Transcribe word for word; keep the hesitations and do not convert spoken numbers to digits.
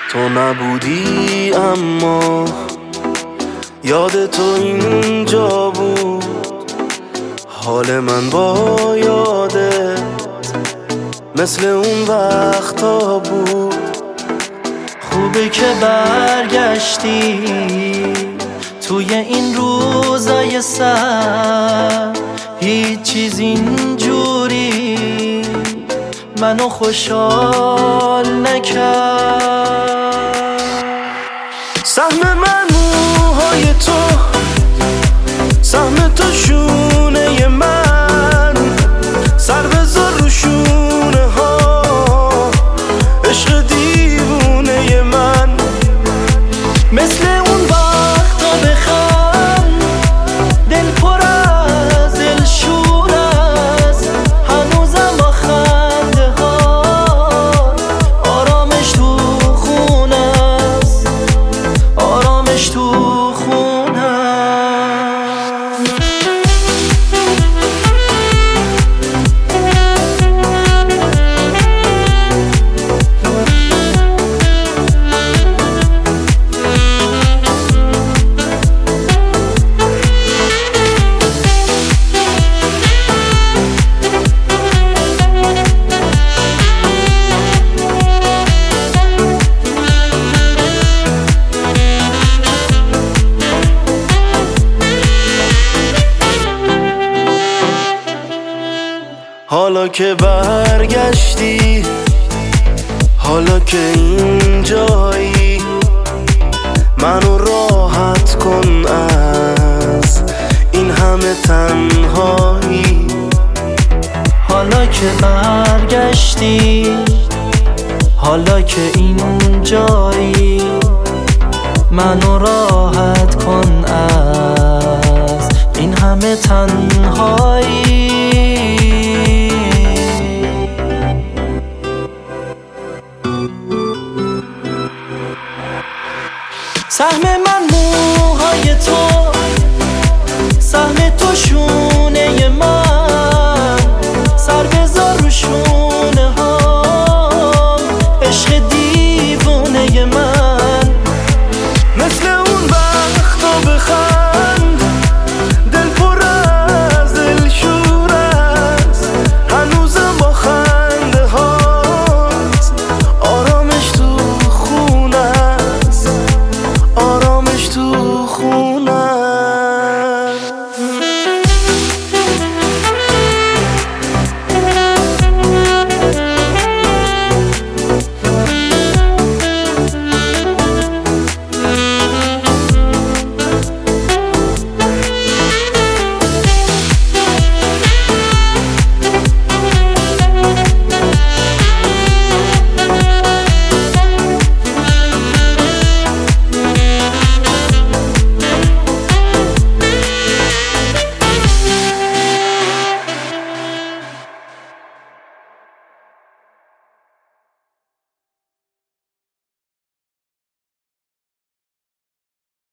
تو نبودی اما یاد تو اینجا بود. حال من با یادت مثل اون وقتا بود. خوبه که برگشتی توی این روزای سر، هیچ چیز اینجوری منو خوشحال نکرد. سهم من موهای تو، سهم تو شونه من، سر بذار رو شونه ها عشق دیوونه من. مثل اون وقتا بخند دل پر از دل شور است، هنوزم با خنده ها آرامش تو خونه است، آرامش تو خونه است. حالا که برگشتی، حالا که اینجایی، منو راحت کن از این همه تنهایی. حالا که برگشتی، حالا که اینجایی، منو راحت کن از این همه تنهایی. سهم من موهای تو، سهم تو شون